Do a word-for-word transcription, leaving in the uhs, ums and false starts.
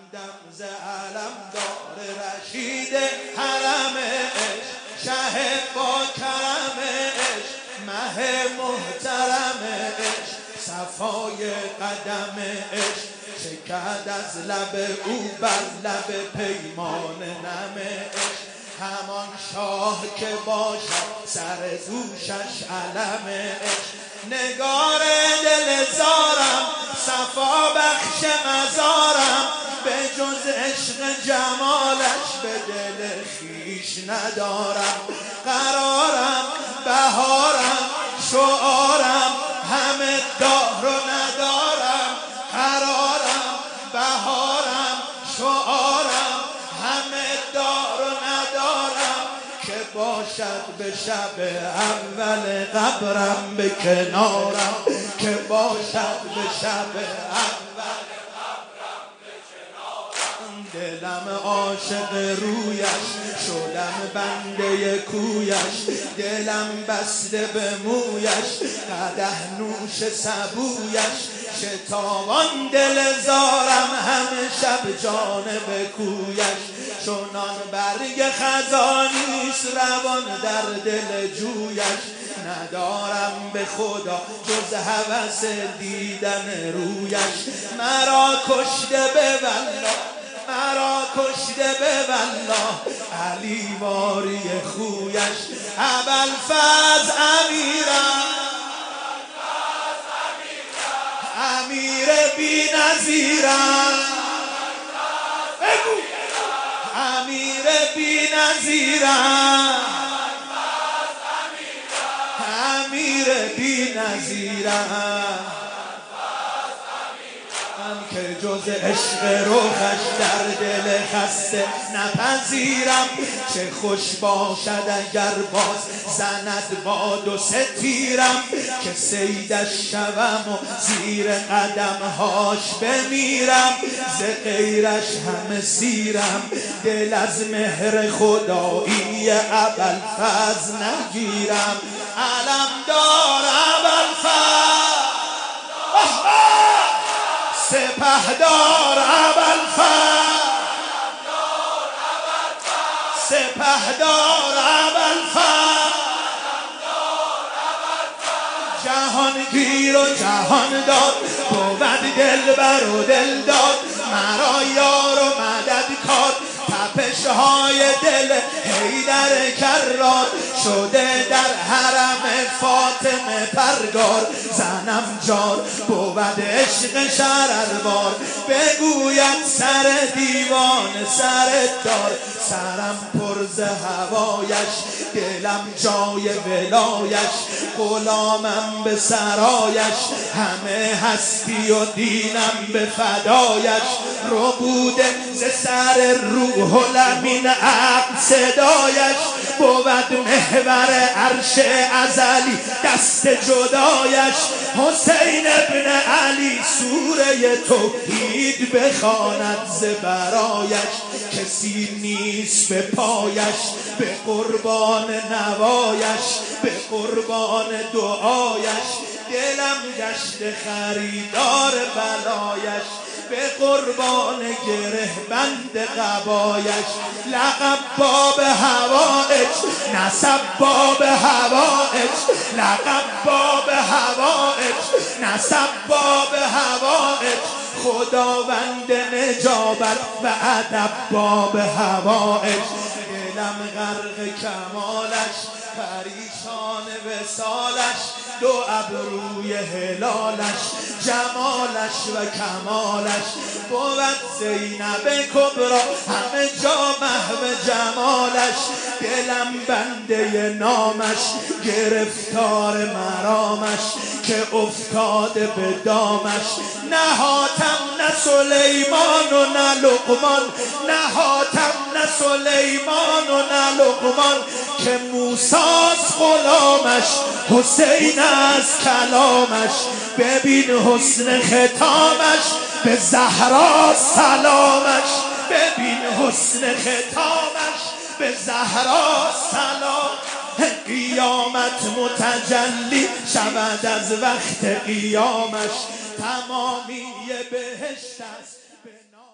دم ز علم دار رشید حرمش، شه با کرمش، مه محترمش، صفای قدمش شکد از لب او بر لب پیمان نمش. همان شاه که باشد سر دوشش علمش، نگار دل زارم صفا بخش مزارم، به جز عشق جمالش به دل خویش ندارم. قرارم بهارم شعارم همه دار و ندارم، قرارم بهارم شعارم همه دار و ندارم، که باشد به شب اول قبرم به کنارم، که باشد به شب اول دلم عاشق رویش شدم بنده کویش، دلم بسته به مویش قدح نوش سبویش، شتابان دل زارم همه شب جانب کویش، چونان برگ خزانیست روان در دل جویش، ندارم به خدا جز هوس دیدن رویش، مرا کشته به والله مرا کشته به والله علی واری خویش، ابوالفضل امیرم امیر بی نظیرم، امیر بی نظیرم، امیر بی نظیرم، که جز عشق روحش در دل خسته نپذیرم. چه خوش باشد اگر باز زند باد و ستیرم، که صیدش شوم و زیر قدمهاش بمیرم، ز غیرش همه سیرم دل از مهر خدایی ابوالفضل نگیرم. علمدار ابوالفضل سپهدار ابوالفضل، سپهدار ابوالفضل، جهانگیر و جهاندار بود دلبر و دلدار، مرا یار و مددکار، تپش های دل حیدر کرار، شده در حرم فاطمه پرگار، زنم جار بود عشق شرربار، بگوید سر دیوان سر دار، سرم پر ز هوایش دلم جای ولایش، غلامم به سرایش همه هستی و دینم به فدایش، ربوده ز سر روح الامین عقل صدایش، بود محور عرش ازلی دست جدایش، حسین ابن علی سوره توحید بخواند ز برایش، کسی نیست به پایش به قربان نوایش، به قربان دعایش، دلم گشت خریدار بلایش، به قربان گره بند قبایش، لقب باب هوایج نسب باب هوایج، لقب باب هوایج نسب باب هوایج، خداوند نجابت و ادب باب هوایج، دلم غرق کمالش پریشان وصالش، دو ابروی هلالش جمالش و کمالش، بود زینب کبرا همه جا محو جمالش، دلم بنده نامش گرفتار مرامش، که افتاده به دامش، نهاتم نه سلیمان و نه لقمان، نهاتم نه سلیمان و نه لقمان، که موسی's غلامش حسین از کلامش، ببین حسن ختامش به زهرا سلامش، ببین حسن ختامش به زهرا سلام، قیامت متجلی شود از وقت قیامش، تمامی بهشت است.